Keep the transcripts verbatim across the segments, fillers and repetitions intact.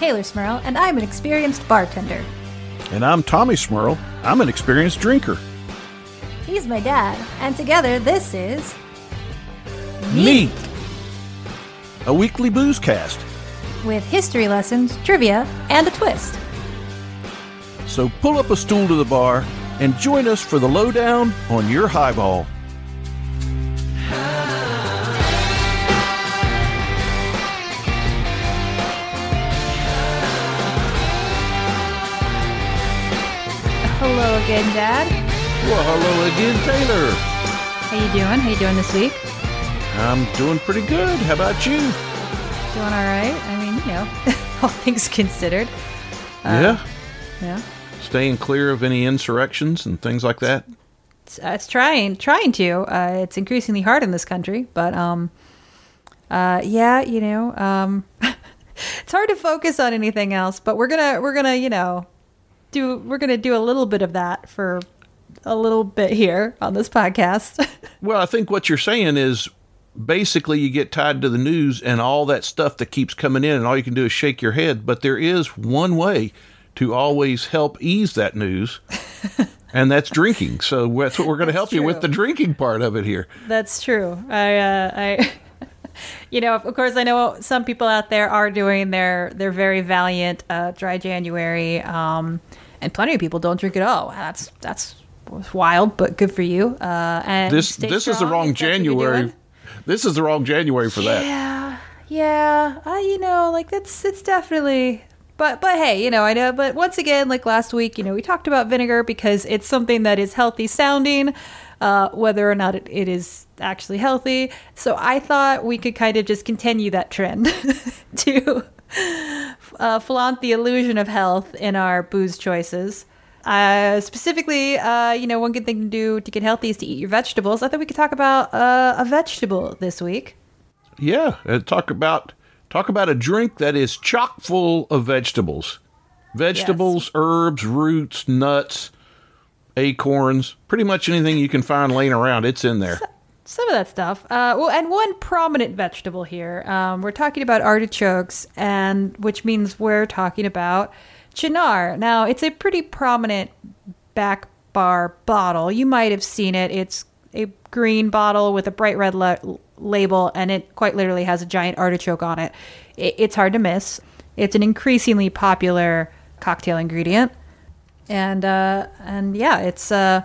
Taylor Smurl, and I'm an experienced bartender. And I'm Tommy Smurl. I'm an experienced drinker. He's my dad, and together this is... Neat! A weekly booze cast. With history lessons, trivia, and a twist. So pull up a stool to the bar and join us for the lowdown on your highball. Hello again, Dad. Well, hello again, Taylor. How you doing? How you doing this week? I'm doing pretty good. How about you? Doing all right. I mean, you know, all things considered. Uh, yeah. Yeah. Staying clear of any insurrections and things like that. It's, uh, it's trying, trying to. Uh, it's increasingly hard in this country, but um, uh, yeah, you know, um, it's hard to focus on anything else. But we're gonna, we're gonna, you know, do we're gonna do a little bit of that for a little bit here on this podcast. Well, I think what you're saying is basically you get tied to the news and all that stuff that keeps coming in, and all you can do is shake your head. But there is one way to always help ease that news, and that's drinking. So that's what we're going to help true. you with, the drinking part of it here. That's true. I, uh, I, you know, of course, I know some people out there are doing their their very valiant uh, dry January, um, and plenty of people don't drink at all. That's that's wild, but good for you. Uh, and this stay this is the strong wrong if that's what you're January. doing. This is the wrong January for that. Yeah, yeah. Uh, you know, like that's it's definitely. But but hey, you know, I know. But once again, like last week, you know, we talked about vinegar because it's something that is healthy sounding, uh, whether or not it, it is actually healthy. So I thought we could kind of just continue that trend to uh, flaunt the illusion of health in our booze choices. Uh, specifically, uh, you know, one good thing to do to get healthy is to eat your vegetables. I thought we could talk about uh, a vegetable this week. Yeah, uh, talk about talk about a drink that is chock full of vegetables, vegetables, Yes. herbs, roots, nuts, acorns, pretty much anything you can find laying around. It's in there. Some of that stuff. Uh, well, and one prominent vegetable here. Um, we're talking about artichokes, and which means we're talking about chinar. Now, it's a pretty prominent back bar bottle. You might have seen it. It's a green bottle with a bright red la- label, and it quite literally has a giant artichoke on it. it. It's hard to miss. It's an increasingly popular cocktail ingredient, and uh, and yeah, it's uh,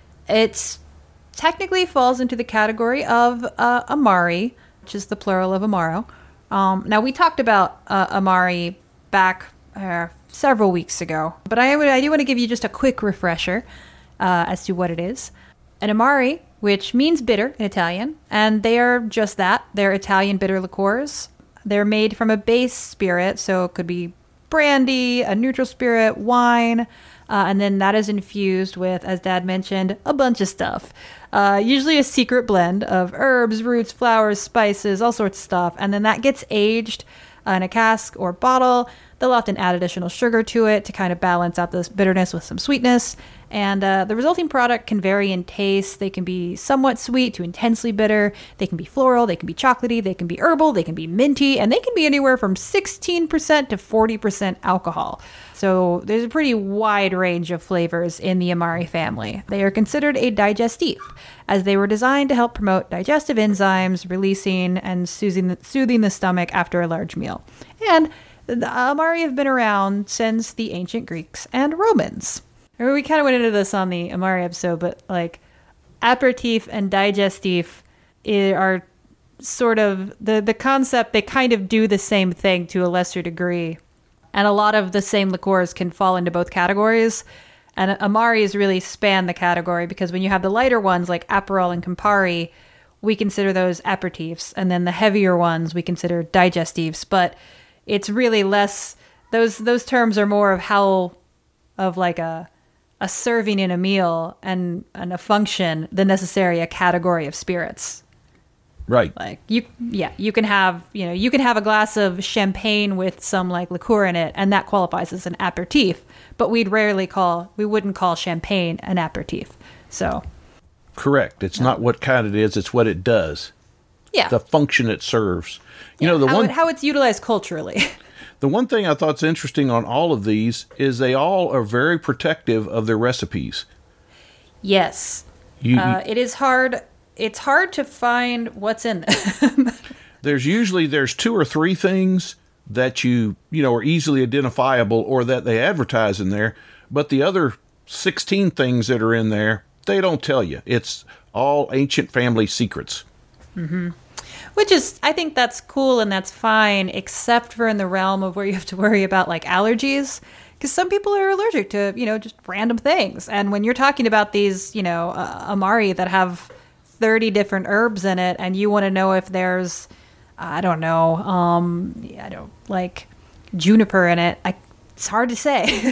it's technically falls into the category of uh, Amari, which is the plural of Amaro. Um, now, we talked about uh, Amari back uh, several weeks ago, but I would I do want to give you just a quick refresher uh, as to what it is. An Amari, which means bitter in Italian, and they are just that. They're Italian bitter liqueurs. They're made from a base spirit, so it could be brandy, a neutral spirit, wine, uh, and then that is infused with, as Dad mentioned, a bunch of stuff. Uh, usually a secret blend of herbs, roots, flowers, spices, all sorts of stuff, and then that gets aged uh, in a cask or bottle. They'll often add additional sugar to it to kind of balance out this bitterness with some sweetness. And uh, the resulting product can vary in taste. They can be somewhat sweet to intensely bitter. They can be floral. They can be chocolatey. They can be herbal. They can be minty. And they can be anywhere from sixteen percent to forty percent alcohol. So there's a pretty wide range of flavors in the Amari family. They are considered a digestif, as they were designed to help promote digestive enzymes, releasing and soothing the, soothing the stomach after a large meal. And the Amari have been around since the ancient Greeks and Romans. We kind of went into this on the Amari episode, but like aperitif and digestif are sort of the, the concept. They kind of do the same thing to a lesser degree. And a lot of the same liqueurs can fall into both categories. And Amaris really span the category because when you have the lighter ones like Aperol and Campari, we consider those aperitifs. And then the heavier ones we consider digestifs. But it's really less, those those terms are more of how, of like a a serving in a meal and, and a function than necessarily a category of spirits. Right. Like you, yeah, you can have, you know, you can have a glass of champagne with some like liqueur in it, and that qualifies as an aperitif. But we'd rarely call, we wouldn't call champagne an aperitif. So. Correct. It's no. not what kind it is; it's what it does. Yeah. The function it serves. You yeah. know the how one it, how it's utilized culturally. The one thing I thought's interesting on all of these is they all are very protective of their recipes. Yes. You, uh, it is hard. It's hard to find what's in them. There's usually there's two or three things that you, you know, are easily identifiable or that they advertise in there. But the other sixteen things that are in there, they don't tell you. It's all ancient family secrets. Mm-hmm. Which is, I think that's cool and that's fine, except for in the realm of where you have to worry about like allergies. Because some people are allergic to, you know, just random things. And when you're talking about these, you know, uh, Amari that have thirty different herbs in it, and you want to know if there's, I don't know, um, I don't like juniper in it. I, it's hard to say.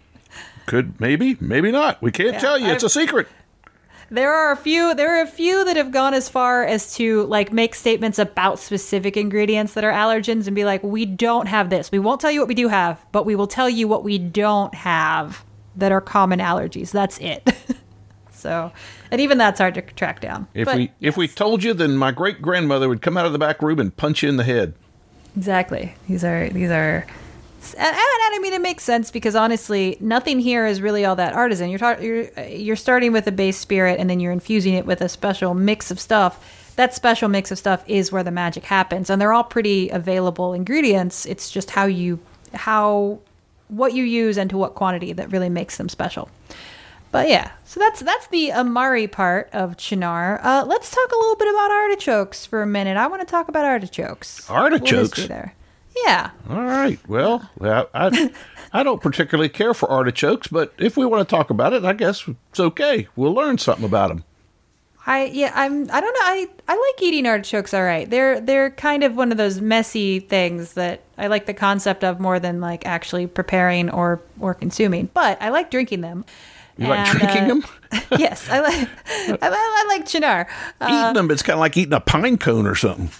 Could, maybe, maybe not. We can't Yeah, tell you. It's I've, a secret. There are a few. There are a few that have gone as far as to like make statements about specific ingredients that are allergens and be like, "We don't have this. We won't tell you what we do have, but we will tell you what we don't have that are common allergies. That's it." So, and even that's hard to track down. If but, we yes. if we told you, then my great grandmother would come out of the back room and punch you in the head. Exactly. These are these are. And, and I mean, it makes sense because honestly, nothing here is really all that artisan. You're, tar- you're you're starting with a base spirit and then you're infusing it with a special mix of stuff. That special mix of stuff is where the magic happens, and they're all pretty available ingredients. It's just how you how what you use and to what quantity that really makes them special. But yeah, so that's that's the Amari part of Chinar. Uh, let's talk a little bit about artichokes for a minute. I want to talk about artichokes. Artichokes? There. Yeah. All right. Well, I I don't particularly care for artichokes, but if we want to talk about it, I guess it's okay. We'll learn something about them. I yeah I'm I don't know I, I like eating artichokes. All right, they're they're kind of one of those messy things that I like the concept of more than like actually preparing or or consuming. But I like drinking them. You like And, drinking uh, them? Yes, I like I, I like Chinar. Uh, Eating them, it's kind of like eating a pine cone or something.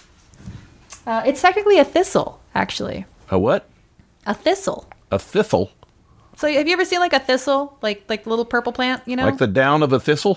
uh, it's technically a thistle, actually. A what? A thistle. A thistle? So have you ever seen like a thistle, like like the little purple plant? You know, Like the down of a thistle?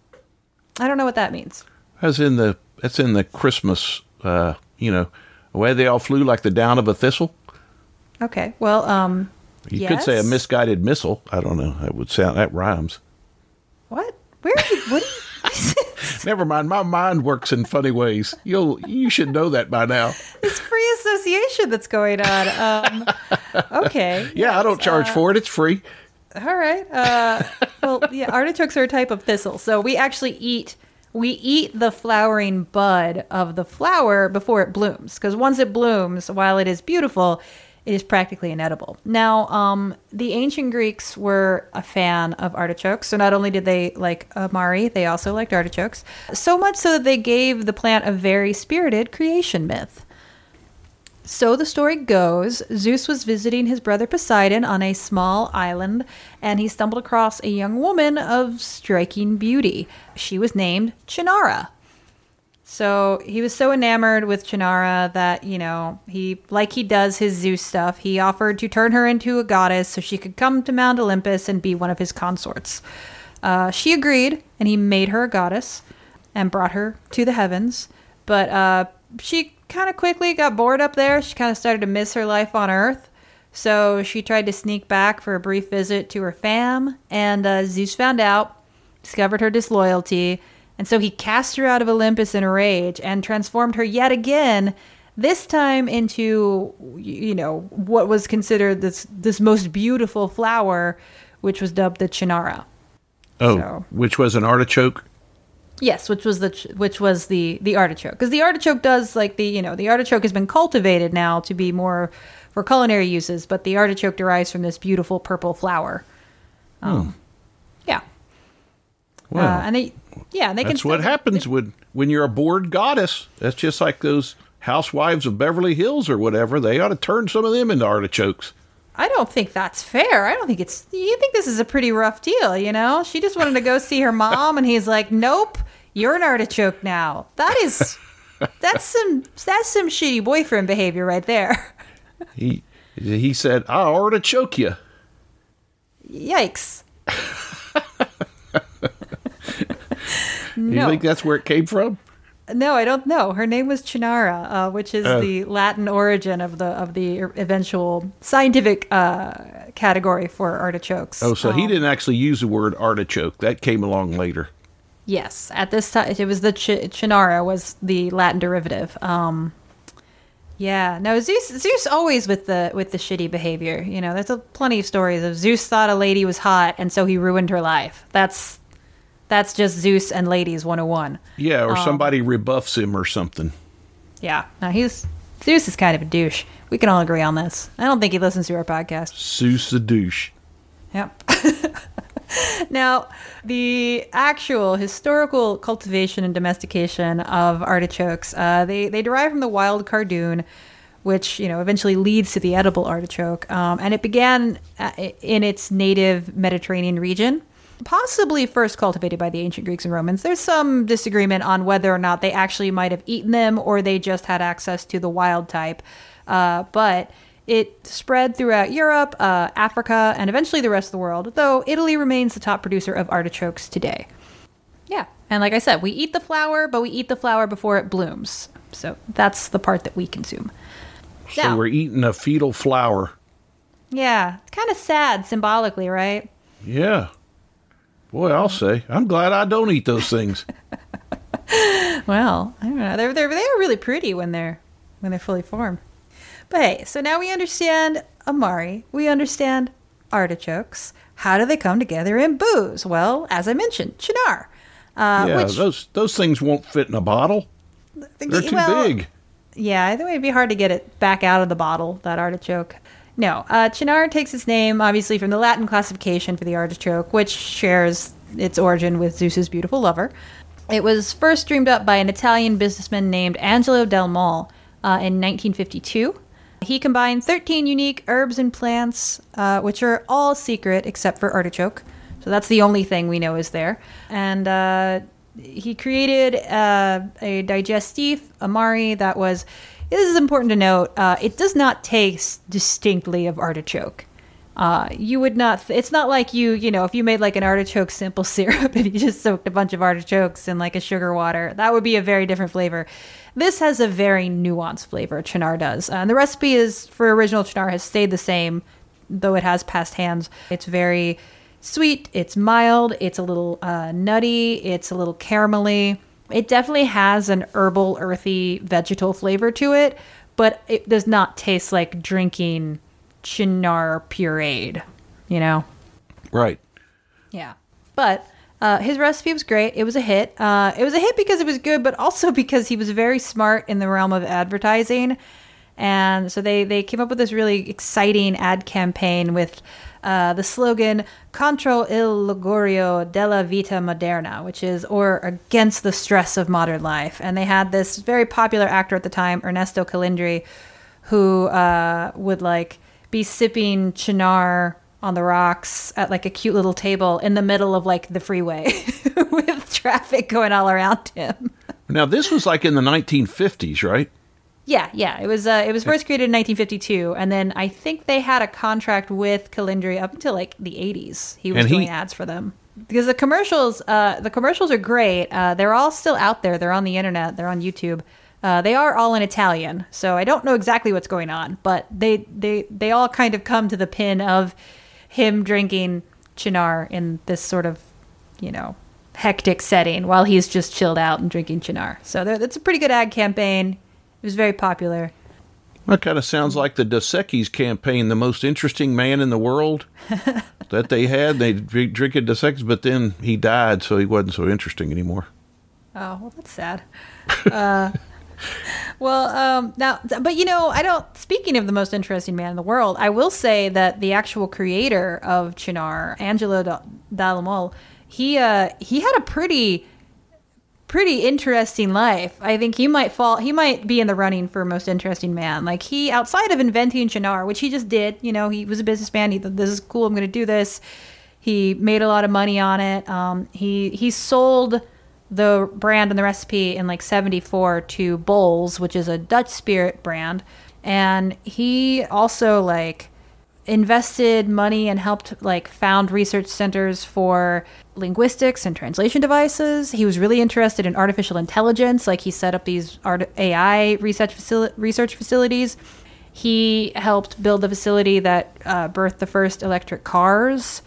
I don't know what that means. As in the that's in the Christmas, uh, you know, away they all flew like the down of a thistle. Okay, well, um, You yes? could say a misguided missile. I don't know. That would sound that rhymes. What? Where? Are you, what? Are you, Never mind. My mind works in funny ways. You'll you should know that by now. this free association that's going on. Um, okay. Yeah, I don't yes, charge uh, for it. It's free. All right. Uh, well, yeah, artichokes are a type of thistle. So we actually eat we eat the flowering bud of the flower before it blooms. Because once it blooms, while it is beautiful, it is practically inedible. Now, um, the ancient Greeks were a fan of artichokes. So not only did they like Amari, they also liked artichokes. So much so that they gave the plant a very spirited creation myth. So the story goes, Zeus was visiting his brother Poseidon on a small island, and he stumbled across a young woman of striking beauty. She was named Chinara. So he was so enamored with Chinara that, you know, he, like he does his Zeus stuff, he offered to turn her into a goddess so she could come to Mount Olympus and be one of his consorts. Uh, she agreed, and he made her a goddess and brought her to the heavens. But uh, she kind of quickly got bored up there. She kind of started to miss her life on Earth. So she tried to sneak back for a brief visit to her fam. And uh, Zeus found out, discovered her disloyalty. And so he cast her out of Olympus in a rage and transformed her yet again, this time into, you know, what was considered this this most beautiful flower, which was dubbed the Chinara. Oh, So- which was an artichoke? Yes, which was the ch- which was the the artichoke, because the artichoke does like the you know the artichoke has been cultivated now to be more for culinary uses, but the artichoke derives from this beautiful purple flower. Um, yeah, Well, uh, and they yeah they can. that's what still- happens when, when you're a bored goddess. That's just like those housewives of Beverly Hills or whatever. They ought to turn some of them into artichokes. I don't think that's fair. I don't think it's. You think this is a pretty rough deal, you know? She just wanted to go see her mom, and he's like, "Nope, you're an artichoke now." That is, that's some that's some shitty boyfriend behavior right there. He he said, "I'll artichoke you." Yikes! You No, think that's where it came from? No, I don't know. Her name was Cynara, uh, which is Uh. the Latin origin of the of the eventual scientific uh, category for artichokes. Oh, so he Um, didn't actually use the word artichoke. That came along later. Yes, at this time it was the ch- Cynara was the Latin derivative. Um, yeah, no, Zeus Zeus always with the with the shitty behavior. You know, there's a, plenty of stories of Zeus thought a lady was hot, and so he ruined her life. That's that's just Zeus and ladies one oh one. Yeah, or somebody rebuffs him or something. Yeah, no, he's Zeus is kind of a douche. We can all agree on this. I don't think he listens to our podcast. Zeus the douche. Yep. Now, the actual historical cultivation and domestication of artichokes, uh, they, they derive from the wild cardoon, which, you know, eventually leads to the edible artichoke. Um, and it began uh, in its native Mediterranean region, possibly first cultivated by the ancient Greeks and Romans. There's some disagreement on whether or not they actually might have eaten them or they just had access to the wild type. Uh, but it spread throughout Europe, uh, Africa, and eventually the rest of the world, though Italy remains the top producer of artichokes today. Yeah, and like I said, we eat the flower, but we eat the flower before it blooms. So that's the part that we consume. So Now- we're eating a fetal flower. Yeah, it's kind of sad symbolically, right? Yeah. Boy, I'll say. I'm glad I don't eat those things. Well, I don't know. They're, they're, they are really pretty when they're when they're fully formed. But hey, so now we understand Amari. We understand artichokes. How do they come together in booze? Well, as I mentioned, Cynar. Uh, yeah, which, those those things won't fit in a bottle. They're too well, big. Yeah, I think it'd be hard to get it back out of the bottle, that artichoke. No, uh, Cynar takes its name, obviously, from the Latin classification for the artichoke, which shares its origin with Zeus's beautiful lover. It was first dreamed up by an Italian businessman named Angelo Del Mol uh, in nineteen fifty-two. He combined thirteen unique herbs and plants, uh, which are all secret except for artichoke. So that's the only thing we know is there. And uh, he created uh, a digestif, Amari, that was, this is important to note, uh, it does not taste distinctly of artichoke. Uh, you would not, th- it's not like you, you know, if you made like an artichoke simple syrup and you just soaked a bunch of artichokes in like a sugar water, that would be a very different flavor. This has a very nuanced flavor, Cynar does. Uh, and the recipe is for original Cynar has stayed the same, though it has passed hands. It's very sweet, it's mild, it's a little uh, nutty, it's a little caramelly. It definitely has an herbal, earthy, vegetal flavor to it, but it does not taste like drinking Cynar pureed, you know? Right. Yeah. But uh, his recipe was great. It was a hit. Uh, it was a hit because it was good, but also because he was very smart in the realm of advertising. And so they, they came up with this really exciting ad campaign with uh, the slogan Contro il logorio della vita moderna, which is, or against the stress of modern life. And they had this very popular actor at the time, Ernesto Calindri, who uh, would like be sipping Cynar on the rocks at like a cute little table in the middle of like the freeway with traffic going all around him. Now, this was like in the nineteen fifties, right? Yeah, yeah. It was uh, it was first created in nineteen fifty-two, and then I think they had a contract with Calindri up until like the eighties. He was And he- doing ads for them because the commercials, uh, the commercials are great. Uh, they're all still out there. They're on the internet. They're on YouTube. Uh, they are all in Italian, so I don't know exactly what's going on, but they they they all kind of come to the pin of him drinking Cynar in this sort of, you know, hectic setting while he's just chilled out and drinking Cynar. So that's a pretty good ad campaign. It was very popular. That kind of sounds like the Dos Equis campaign, the most interesting man in the world that they had. They drink, drink a Dos Equis, but then he died, so he wasn't so interesting anymore. Oh, well, that's sad. Uh, well, um, now, but you know, I don't, speaking of the most interesting man in the world, I will say that the actual creator of Cynar, Angelo Del Mol, he, uh, he had a pretty, pretty interesting life. I think he might fall, he might be in the running for most interesting man. Like he, outside of inventing Cynar, which he just did, you know, he was a businessman. He thought, this is cool. I'm going to do this. He made a lot of money on it. Um, he, he sold the brand and the recipe in like seventy-four to Bols, which is a Dutch spirit brand. And he also like invested money and helped like found research centers for linguistics and translation devices. He was really interested in artificial intelligence. Like he set up these art- A I research, facil- research facilities. He helped build the facility that uh, birthed the first electric cars.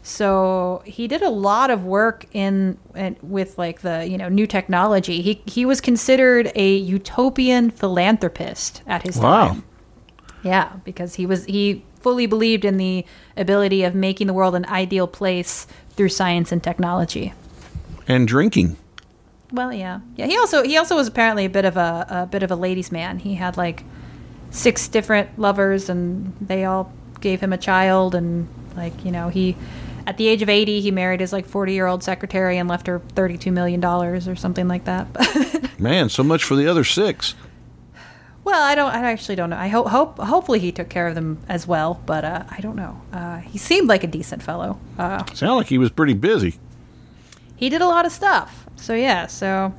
So he did a lot of work in, in with like the, you know, new technology. He he was considered a utopian philanthropist at his wow. time. Yeah, because he was he fully believed in the ability of making the world an ideal place through science and technology. And drinking. Well, yeah, yeah. He also he also was apparently a bit of a a bit of a ladies' man. He had like six different lovers, and they all gave him a child. And like you know, he at the age of eighty, he married his like forty year old secretary and left her thirty two million dollars or something like that. Man, so much for the other six. Well, I don't. I actually don't know. I hope, hope, hopefully, he took care of them as well. But uh, I don't know. Uh, he seemed like a decent fellow. Uh, Sound like he was pretty busy. He did a lot of stuff. So yeah. So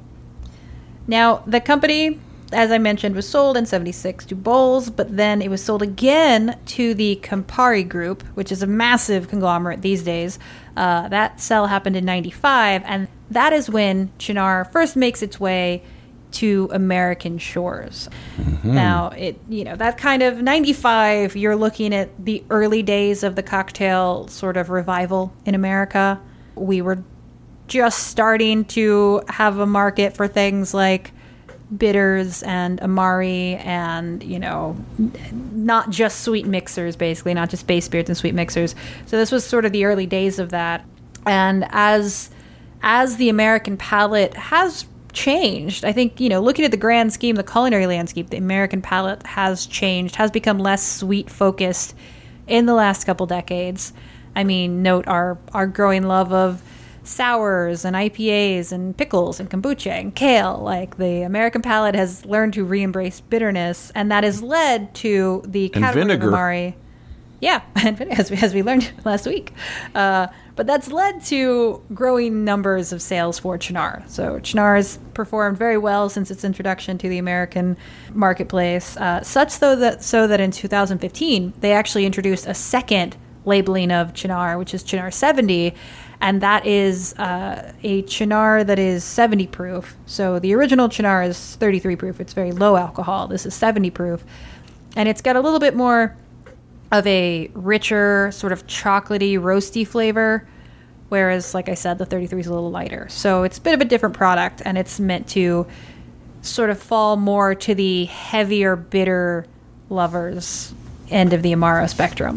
now the company, as I mentioned, was sold in seventy-six to Bowles, but then it was sold again to the Campari Group, which is a massive conglomerate these days. Uh, that sale happened in ninety-five, and that is when Cynar first makes its way to American shores. Mm-hmm. Now, it you know, that kind of ninety-five, you're looking at the early days of the cocktail sort of revival in America. We were just starting to have a market for things like bitters and Amari and, you know, not just sweet mixers, basically, not just base spirits and sweet mixers. So this was sort of the early days of that. And as as the American palate has changed. I think, you know, looking at the grand scheme, the culinary landscape, the American palate has changed, has become less sweet focused in the last couple decades. I mean, note our, our growing love of sours and I P As and pickles and kombucha and kale. Like the American palate has learned to re-embrace bitterness, and that has led to the category of Amari. Yeah, and as we, as we learned last week. Uh, but that's led to growing numbers of sales for Cynar. So Cynar has performed very well since its introduction to the American marketplace, uh, such so that, so that in two thousand fifteen, they actually introduced a second labeling of Cynar, which is Cynar seventy, and that is uh, a Cynar that is seventy proof. So the original Cynar is thirty-three proof. It's very low alcohol. This is seventy proof. And it's got a little bit more of a richer, sort of chocolatey, roasty flavor, whereas, like I said, the thirty-three is a little lighter. So it's a bit of a different product, and it's meant to sort of fall more to the heavier, bitter lovers end of the Amaro spectrum.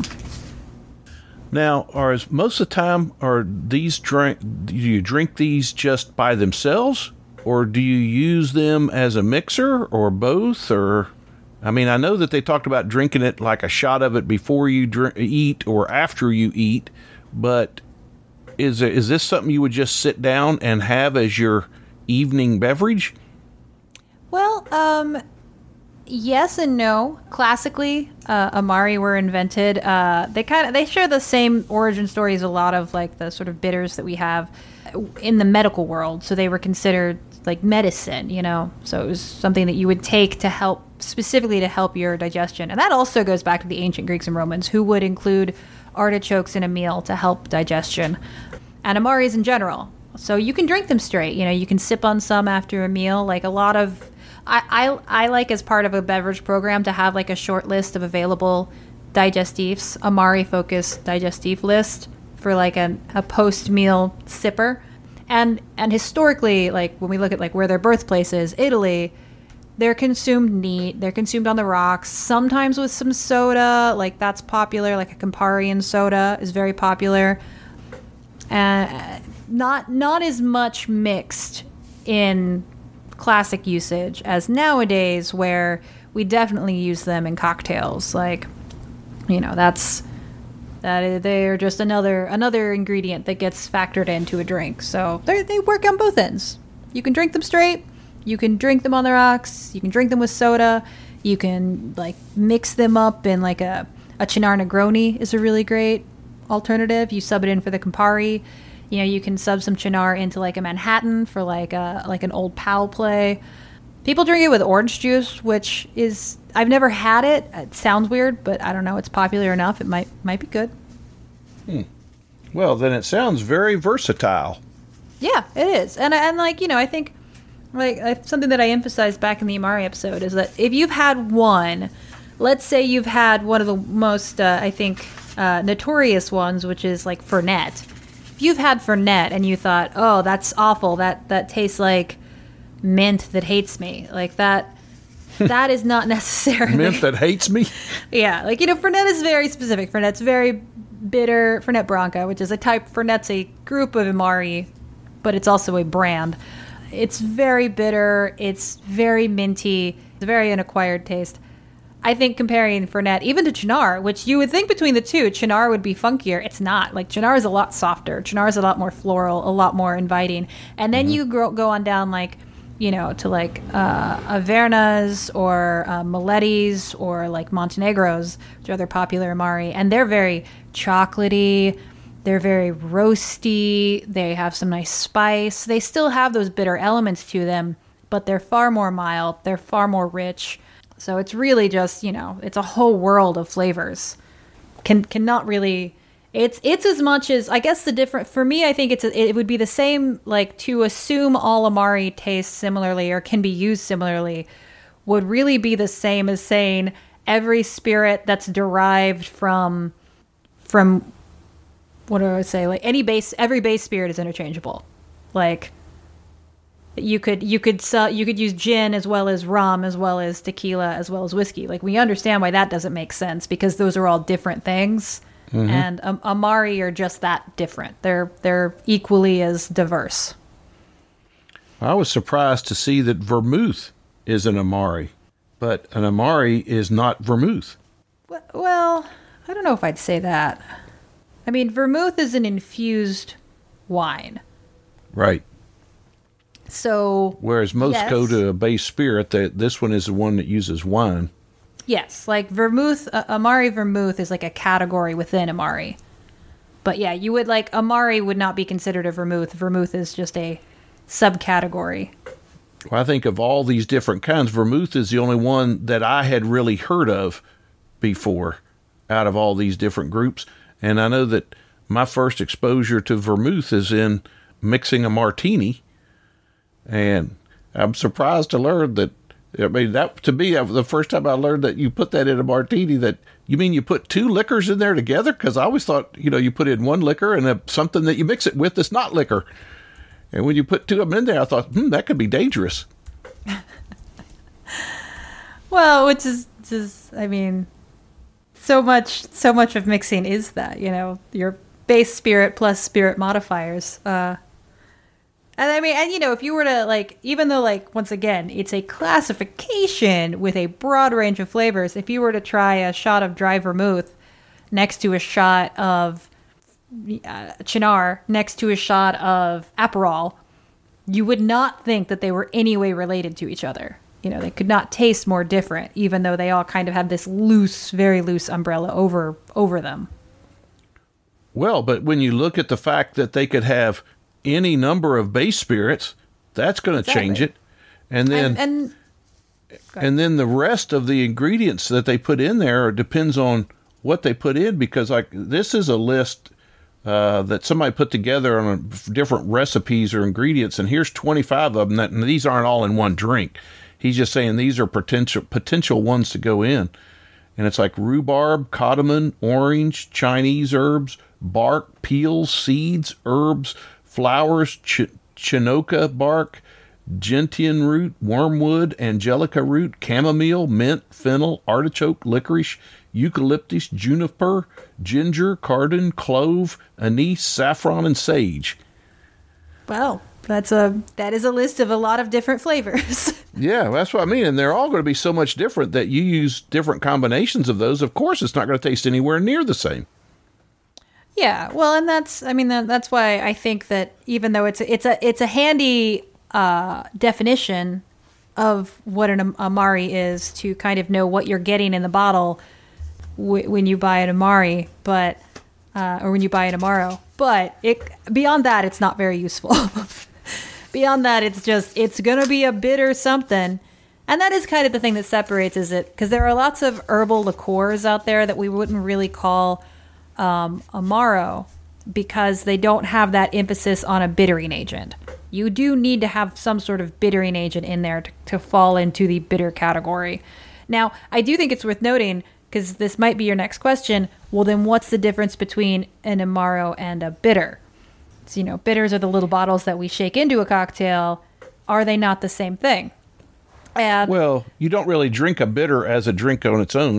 Now, are as most of the time are these drink? Do you drink these just by themselves, or do you use them as a mixer, or both? Or, I mean, I know that they talked about drinking it like a shot of it before you drink, eat or after you eat, but is is this something you would just sit down and have as your evening beverage? Well, um, yes and no. Classically, uh, Amari were invented. Uh, they kind of they share the same origin stories a lot of like the sort of bitters that we have in the medical world. So they were considered like medicine, you know. So it was something that you would take to help, specifically to help your digestion. And that also goes back to the ancient Greeks and Romans, who would include artichokes in a meal to help digestion, and Amaris in general. So you can drink them straight. You know, you can sip on some after a meal. Like a lot of, I, I, I like as part of a beverage program to have like a short list of available digestifs, Amari-focused digestif list for like an, a post-meal sipper. And and historically, like when we look at like where their birthplace is, Italy, they're consumed neat. They're consumed on the rocks, sometimes with some soda. Like that's popular. Like a Campari and soda is very popular. Uh, not not as much mixed in classic usage as nowadays, where we definitely use them in cocktails. Like, you know, that's that they're just another another ingredient that gets factored into a drink. So they they work on both ends. You can drink them straight. You can drink them on the rocks. You can drink them with soda. You can like mix them up in like a a Cynar Negroni is a really great alternative. You sub it in for the Campari. You know, you can sub some Cynar into like a Manhattan for like a like an Old Pal play. People drink it with orange juice, which is I've never had it. It sounds weird, but I don't know. It's popular enough. It might might be good. Hmm. Well, then it sounds very versatile. Yeah, it is, and and like you know, I think like uh, something that I emphasized back in the Amari episode is that if you've had one, let's say you've had one of the most uh, I think uh, notorious ones, which is like Fernet. If you've had Fernet and you thought, oh, that's awful, that that tastes like mint that hates me, like that. That is not necessarily mint that hates me. Yeah, like you know, Fernet is very specific. Fernet's very bitter. Fernet Branca, which is a type. Fernet's a group of Amari, but it's also a brand. It's very bitter. It's very minty. It's a very unacquired taste. I think comparing Fernet even to Cynar, which you would think between the two, Cynar would be funkier. It's not. Like Cynar is a lot softer. Cynar is a lot more floral, a lot more inviting. And then mm-hmm. you go, go on down like, you know, to like uh, Avernas or uh, Miletti's or like Montenegros, which are other popular Amari. And they're very chocolatey. They're very roasty. They have some nice spice. They still have those bitter elements to them, but they're far more mild. They're far more rich. So it's really just, you know, it's a whole world of flavors. Can cannot really, it's it's as much as, I guess the different, for me, I think it's a, it would be the same, like to assume all Amari taste similarly or can be used similarly would really be the same as saying every spirit that's derived from, from, what do I say, like any base, every base spirit is interchangeable. Like, You could you could sell, you could use gin as well as rum as well as tequila as well as whiskey. Like we understand why that doesn't make sense because those are all different things, mm-hmm. and um, Amari are just that different. They're they're equally as diverse. I was surprised to see that vermouth is an Amari, but an Amari is not vermouth. Well, I don't know if I'd say that. I mean, vermouth is an infused wine, right? So, whereas most yes. go to a base spirit, that this one is the one that uses wine. Yes, like vermouth, uh, Amari vermouth is like a category within Amari. But yeah, you would like, Amari would not be considered a vermouth. Vermouth is just a subcategory. Well, I think of all these different kinds, vermouth is the only one that I had really heard of before out of all these different groups. And I know that my first exposure to vermouth is in mixing a martini. And I'm surprised to learn that, I mean, that to me, the first time I learned that you put that in a martini, that you mean you put two liquors in there together? Because I always thought, you know, you put in one liquor and a, something that you mix it with that's not liquor. And when you put two of them in there, I thought, hmm, that could be dangerous. Well, which is just, I mean, so much, so much of mixing is that, you know, your base spirit plus spirit modifiers. Uh, And I mean, and you know, if you were to like, even though like, once again, it's a classification with a broad range of flavors, if you were to try a shot of dry vermouth next to a shot of uh, Cynar, next to a shot of Aperol, you would not think that they were any way related to each other. You know, they could not taste more different, even though they all kind of have this loose, very loose umbrella over over them. Well, but when you look at the fact that they could have any number of base spirits, that's going to exactly. change it. And then and, and, and then the rest of the ingredients that they put in there depends on what they put in, because like this is a list uh, that somebody put together on a, different recipes or ingredients, and here's twenty-five of them, that, and these aren't all in one drink. He's just saying these are potential potential ones to go in. And it's like rhubarb, cardamom, orange, Chinese herbs, bark, peels, seeds, herbs, flowers, ch- chinoca bark, gentian root, wormwood, angelica root, chamomile, mint, fennel, artichoke, licorice, eucalyptus, juniper, ginger, cardamom, clove, anise, saffron, and sage. Wow, that's a that is a list of a lot of different flavors. Yeah, that's what I mean. And they're all going to be so much different that you use different combinations of those. Of course, it's not going to taste anywhere near the same. Yeah, well, and that's, I mean, that, that's why I think that even though it's a, it's a it's a handy uh, definition of what an Amari is, to kind of know what you're getting in the bottle w- when you buy an Amari, but uh, or when you buy an Amaro. But it beyond that, it's not very useful. Beyond that, it's just it's gonna be a bitter something, And that is kind of the thing that separates, is it? Because there are lots of herbal liqueurs out there that we wouldn't really call um, Amaro, because they don't have that emphasis on a bittering agent. You do need to have some sort of bittering agent in there to, to fall into the bitter category. Now, I do think it's worth noting, because this might be your next question, well, then what's the difference between an Amaro and a bitter? So, you know, bitters are the little bottles that we shake into a cocktail. Are they not the same thing? And, well, you don't really drink a bitter as a drink on its own.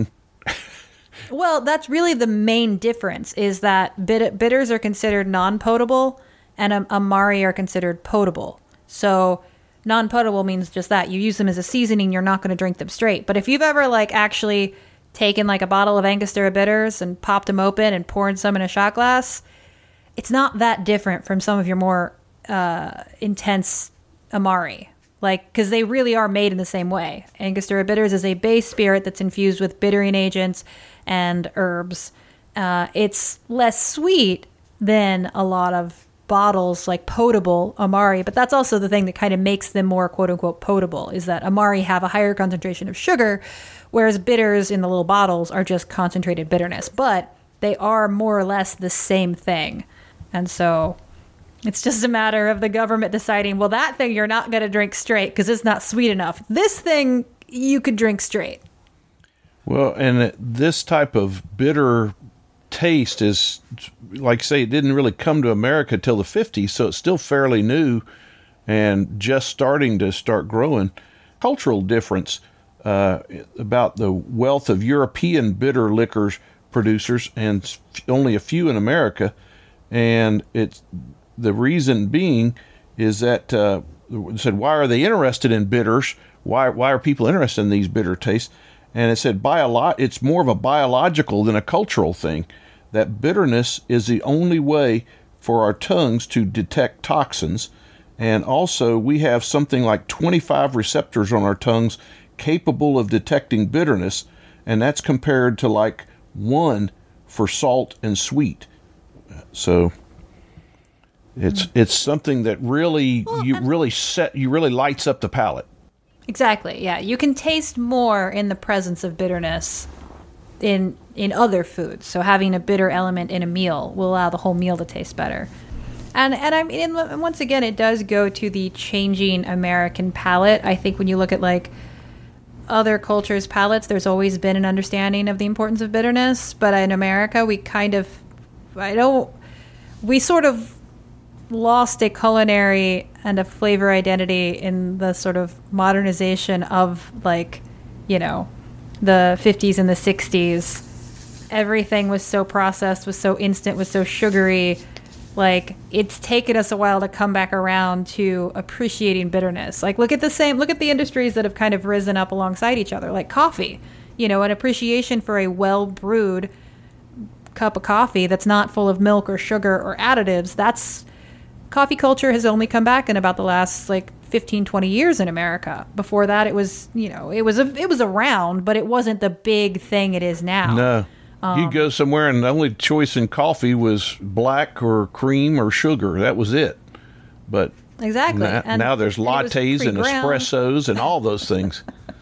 Well, that's really the main difference, is that bit- bitters are considered non-potable and um, Amari are considered potable. So non-potable means just that. You use them as a seasoning, you're not going to drink them straight. But if you've ever like actually taken like a bottle of Angostura bitters and popped them open and poured some in a shot glass, it's not that different from some of your more uh, intense Amari. Like, because they really are made in the same way. Angostura bitters is a base spirit that's infused with bittering agents and herbs. Uh, it's less sweet than a lot of bottles like potable Amari, but that's also the thing that kind of makes them more quote-unquote potable, is that Amari have a higher concentration of sugar, whereas bitters in the little bottles are just concentrated bitterness. But they are more or less the same thing. And so it's just a matter of the government deciding, well, that thing you're not going to drink straight because it's not sweet enough. This thing you could drink straight. Well, and this type of bitter taste is, like I say, it didn't really come to America till the fifties, so it's still fairly new and just starting to start growing. Cultural difference uh, about the wealth of European bitter liquors producers and only a few in America, and it's the reason being is that uh, said, why are they interested in bitters? Why why are people interested in these bitter tastes? And it said, biolo- it's more of a biological than a cultural thing. That bitterness is the only way for our tongues to detect toxins. And also, we have something like twenty-five receptors on our tongues capable of detecting bitterness, and that's compared to like one for salt and sweet. So it's it's something that really Well, you and- really set you really lights up the palate. Exactly, yeah. You can taste more in the presence of bitterness in in other foods. So having a bitter element in a meal will allow the whole meal to taste better. And and I mean, and once again, it does go to the changing American palate. I think when you look at like other cultures' palates, there's always been an understanding of the importance of bitterness. But in America, we kind of, I don't, we sort of lost a culinary and a flavor identity in the sort of modernization of like, you know, the fifties and the sixties. Everything was so processed, was so instant, was so sugary. Like, it's taken us a while to come back around to appreciating bitterness. Like, look at the same, look at the industries that have kind of risen up alongside each other, like coffee. You know, an appreciation for a well-brewed cup of coffee that's not full of milk or sugar or additives. That's, coffee culture has only come back in about the last, like, fifteen, twenty years in America. Before that, it was, you know, it was a, it was around, but it wasn't the big thing it is now. No. Um, You'd go somewhere and the only choice in coffee was black or cream or sugar. That was it. But Exactly. na- And- now there's and it was lattes and pre-ground. espressos and all those things.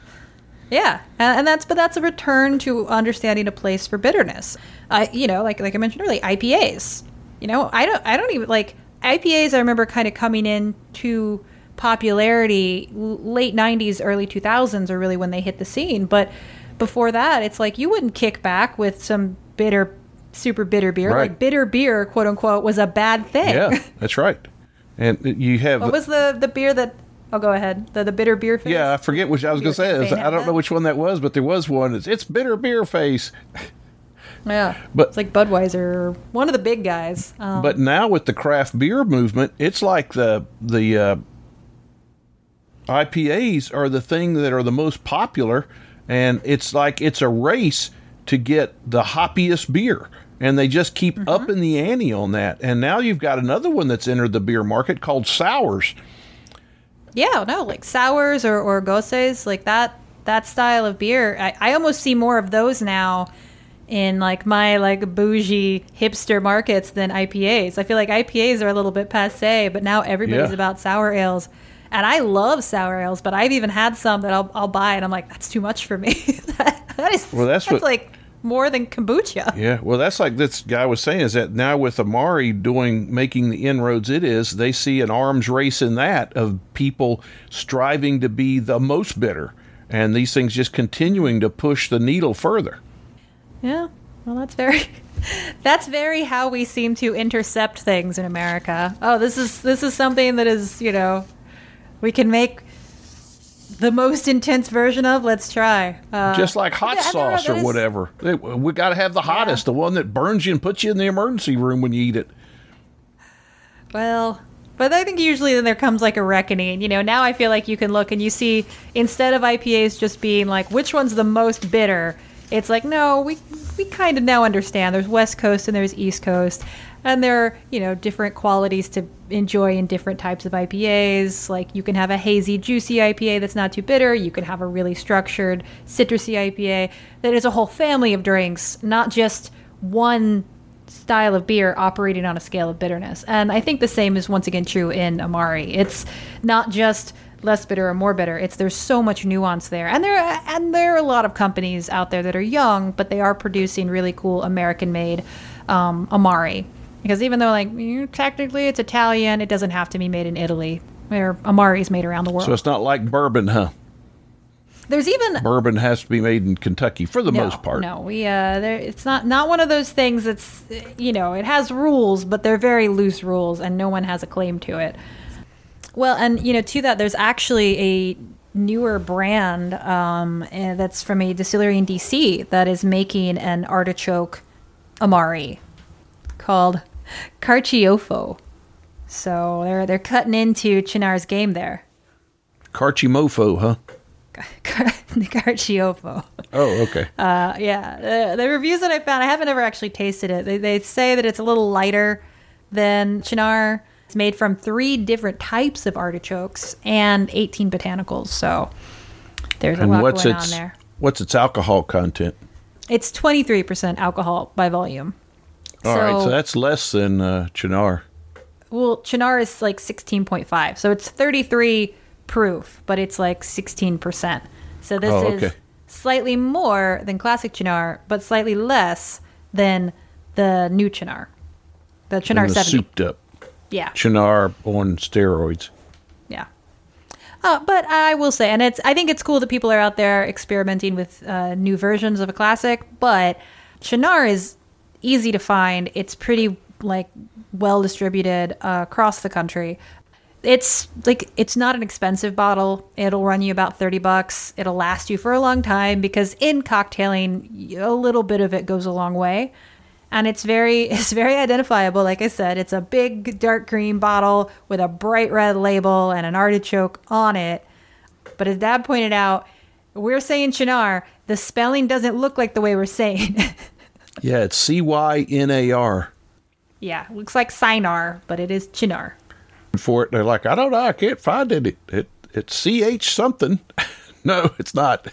Yeah, and and that's but that's a return to understanding a place for bitterness. Uh, you know, like like I mentioned earlier, I P As. You know, I don't I don't even like I P As. I remember kind of coming into popularity l- late nineties, early two thousands are really when they hit the scene. But before that, it's like you wouldn't kick back with some bitter, super bitter beer. Right. Like bitter beer, quote unquote, was a bad thing. Yeah, that's right. And you have What was the the beer that? Oh, go ahead. The the bitter beer face. yeah, I forget which I was going to say. Beer I don't campaign. know which one that was, but there was one. It's, it's bitter beer face. Yeah, But- it's like Budweiser, one of the big guys. Um, But now with the craft beer movement, it's like the the uh, I P As are the thing that are the most popular, and it's like it's a race to get the hoppiest beer, and they just keep Mm-hmm. upping the ante on that. And now you've got another one that's entered the beer market called sours. Yeah, no, like sours or, or goses, like that that style of beer. I, I almost see more of those now in like my like bougie hipster markets than I P As. I feel like I P As are a little bit passe, but now everybody's Yeah. about sour ales. And I love sour ales, but I've even had some that I'll, I'll buy, and I'm like, that's too much for me. that, that is well, that's, that's what, like more than kombucha. Yeah, well, that's like this guy was saying, is that now with Amari doing making the inroads it is, they see an arms race in that of people striving to be the most bitter, and these things just continuing to push the needle further. Yeah, well, that's very that's very how we seem to intercept things in America. Oh, this is this is something that is, you know, we can make the most intense version of. Let's try. Uh, Just like hot yeah, sauce or is, whatever. We got to have the hottest, yeah. the one that burns you and puts you in the emergency room when you eat it. Well, but I think usually then there comes like a reckoning. You know, now I feel like you can look and you see, instead of I P As just being like, which one's the most bitter? It's like, no, we we kind of now understand. There's West Coast and there's East Coast. And there are, you know, different qualities to enjoy in different types of I P As. Like you can have a hazy, juicy I P A that's not too bitter. You can have a really structured, citrusy I P A that is a whole family of drinks, not just one style of beer operating on a scale of bitterness. And I think the same is once again true in Amari. It's not just less bitter or more bitter. It's there's so much nuance there. And there and there are a lot of companies out there that are young, but they are producing really cool American-made um, Amari. Because even though, like, mm, technically it's Italian, it doesn't have to be made in Italy, where Amari is made around the world. So it's not like bourbon, huh? There's even... Bourbon has to be made in Kentucky for the no, most part. No, we, uh, there, it's not, not one of those things that's, you know, it has rules, but they're very loose rules, and no one has a claim to it. Well, and, you know, to that, there's actually a newer brand um, that's from a distillery in D C that is making an artichoke Amari called Carciofo. So they're they're cutting into Chinar's game there. Carcimofo, huh? Carciofo. Oh, okay. Uh, yeah, the, the reviews that I found, I haven't ever actually tasted it. They, they say that it's a little lighter than Chinar. It's made from three different types of artichokes and eighteen botanicals. So there's a and lot what's going its, on there. What's its alcohol content? It's twenty-three percent alcohol by volume. All so, right, so that's less than uh, Chinar. Well, Chinar is like sixteen point five. So it's thirty-three proof, but it's like sixteen percent. So this oh, okay. is slightly more than classic Chinar, but slightly less than the new Chinar. The Chinar the seventy. Souped up. Yeah. Chinar on steroids. Yeah. Uh, but I will say, and it's I think it's cool that people are out there experimenting with uh, new versions of a classic, but Chinar is easy to find. It's pretty like well distributed uh, across the country. It's like it's not an expensive bottle. It'll run you about thirty bucks. It'll last you for a long time because in cocktailing, a little bit of it goes a long way. And it's very it's very identifiable. Like I said, it's a big dark green bottle with a bright red label and an artichoke on it. But as Dad pointed out, we're saying Chinar. The spelling doesn't look like the way we're saying. Yeah, it's C Y N A R. Yeah, looks like Cynar, but it is Chinar. For it, they're like, I don't know, I can't find it. It, it it's C H something. No, it's not.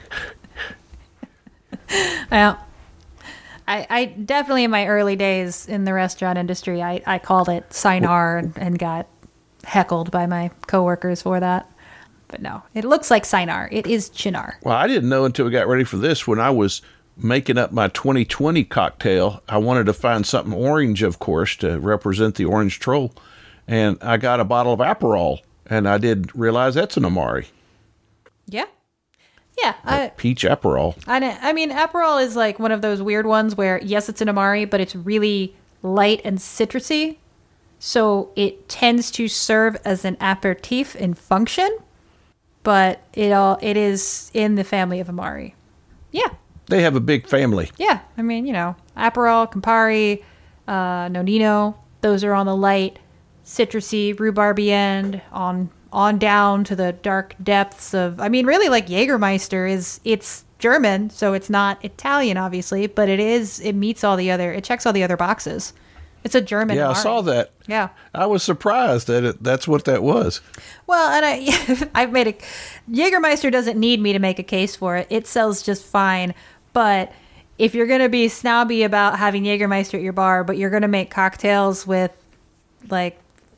Well, I, I definitely in my early days in the restaurant industry, I, I called it Cynar and, and got heckled by my coworkers for that. But no, it looks like Cynar. It is Chinar. Well, I didn't know until we got ready for this. When I was making up my twenty twenty cocktail, I wanted to find something orange, of course, to represent the orange troll. And I got a bottle of Aperol, and I did realize that's an Amari. Yeah. Yeah. I, peach Aperol. I, I mean, Aperol is like one of those weird ones where, yes, it's an Amari, but it's really light and citrusy. So it tends to serve as an aperitif in function, but it all it is in the family of Amari. Yeah. They have a big family. Yeah. I mean, you know, Aperol, Campari, uh, Nonino, those are on the light, citrusy, rhubarby end, on on down to the dark depths of, I mean, really like Jägermeister is, it's German, so it's not Italian, obviously, but it is, it meets all the other, it checks all the other boxes. It's a German Yeah, Amari. I saw that. Yeah. I was surprised that it, that's what that was. Well, and I, I've made a, Jägermeister doesn't need me to make a case for it. It sells just fine, but if you're going to be snobby about having Jägermeister at your bar, but you're going to make cocktails with like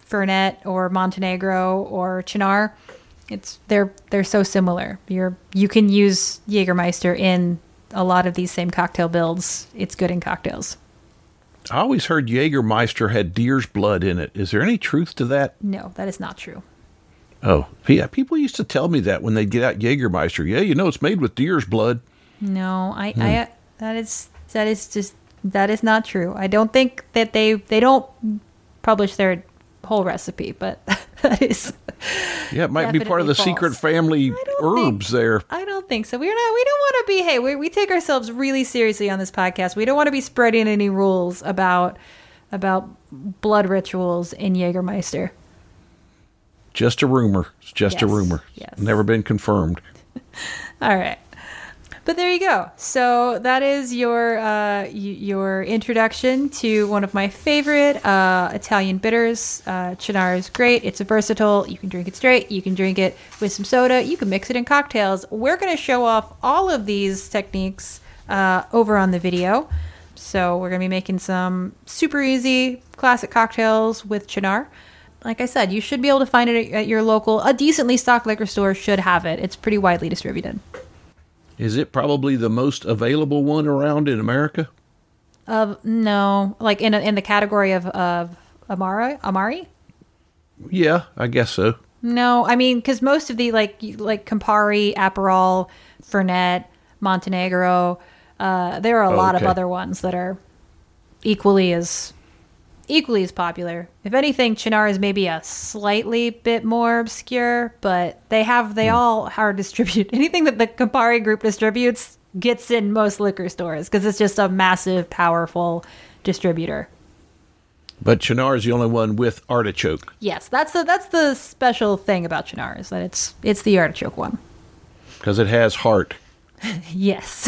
Fernet or Montenegro or Cynar. It's they're they're so similar. You're you can use Jägermeister in a lot of these same cocktail builds. It's good in cocktails. I always heard Jägermeister had deer's blood in it. Is there any truth to that? No, that is not true. Oh, yeah. People used to tell me that when they'd get out Jägermeister. Yeah, you know, it's made with deer's blood. No, I, Hmm. I that is that is just that is not true. I don't think that they they don't publish their whole recipe, but that is Yeah, it might be part of the definitely secret false. family I don't herbs think- there. I don't think so. We're not. We don't want to be. Hey, we we take ourselves really seriously on this podcast. We don't want to be spreading any rules about about blood rituals in Jägermeister. Just a rumor. It's just a Yes, rumor. yes. Never been confirmed. All right. But there you go. So that is your uh, y- your introduction to one of my favorite uh, Italian bitters. Uh, Cynar is great. It's versatile. You can drink it straight. You can drink it with some soda. You can mix it in cocktails. We're going to show off all of these techniques uh, over on the video. So we're going to be making some super easy classic cocktails with Cynar. Like I said, you should be able to find it at your local, a decently stocked liquor store should have it. It's pretty widely distributed. Is it probably the most available one around in America? Of no, like in a, in the category of of Amara Amari. Yeah, I guess so. No, I mean because most of the like like Campari, Aperol, Fernet, Montenegro, uh, there are a Oh, lot okay. of other ones that are equally as equally as popular. If anything, Cynar is maybe a slightly bit more obscure, but they have they all are distributed. Anything that the Campari group distributes gets in most liquor stores because it's just a massive, powerful distributor. But Cynar is the only one with artichoke. Yes, that's the that's the special thing about Cynar is that it's it's the artichoke one. Because it has heart. Yes.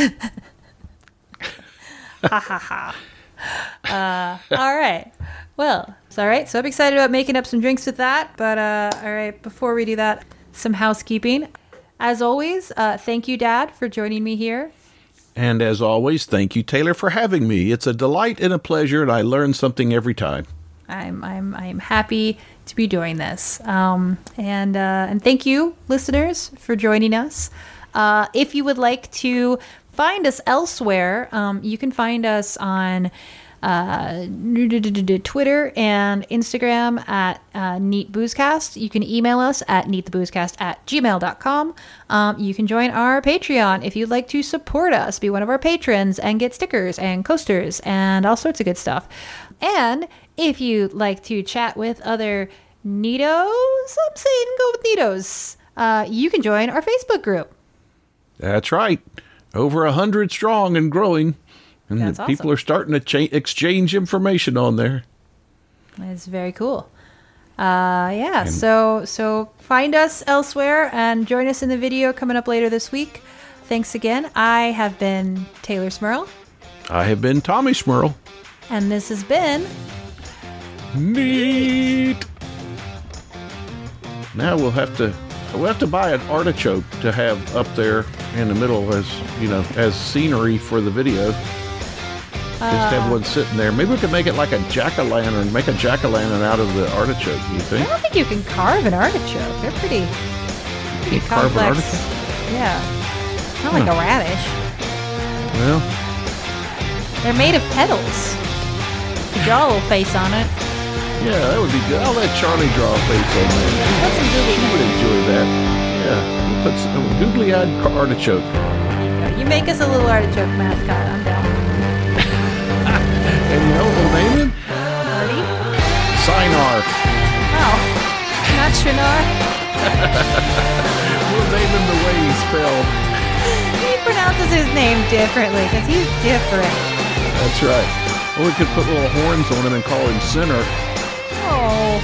Ha ha ha. Uh, all right. Well, it's all right. So I'm excited about making up some drinks with that. But uh, all right, before we do that, some housekeeping. As always, uh, thank you, Dad, for joining me here. And as always, thank you, Taylor, for having me. It's a delight and a pleasure, and I learn something every time. I'm I'm I'm happy to be doing this. Um, and uh, and thank you, listeners, for joining us. Uh, if you would like to find us elsewhere, um, you can find us on uh, Twitter and Instagram at uh, Neat Boozecast. You can email us at neattheboozecast at gmail dot com. Um, you can join our Patreon if you'd like to support us, be one of our patrons, and get stickers and coasters and all sorts of good stuff. And if you'd like to chat with other neatos, I'm saying go with neatos, uh, you can join our Facebook group. That's right. Over a hundred strong and growing. And That's the people awesome. are starting to cha- exchange information on there. It's very cool. Uh, yeah, so so find us elsewhere and join us in the video coming up later this week. Thanks again. I have been Taylor Smurl, I have been Tommy Smurl. and this has been Neat. Now we'll have to we'll have to buy an artichoke to have up there in the middle as you know as scenery for the video. Just have one sitting there. Maybe we could make it like a jack-o'-lantern. Make a jack-o'-lantern out of the artichoke. Do you I think? don't think you can carve an artichoke. They're pretty, pretty carve an complex. artichoke? Yeah, not like a radish. Well, They're made of petals. You draw a little face on it. yeah, that would be good. I'll let Charlie draw a face on that. Put some She googly would enjoy that. Yeah, we'll put some a googly-eyed car- artichoke. eyes. You make us a little artichoke mascot. I'm down. And you know what we'll name him? Artie? Cynar. Oh, not Cynar. We'll name him the way he's spelled. He pronounces his name differently because he's different. That's right. Or we could put little horns on him and call him Sinner. Oh.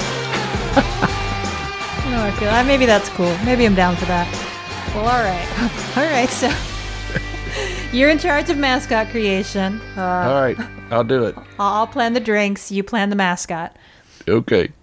I don't know how I feel. Uh, Maybe that's cool. Maybe I'm down for that. Well, all right. All right, so you're in charge of mascot creation. Uh, All right, I'll do it. I'll I'll plan the drinks. You plan the mascot. Okay.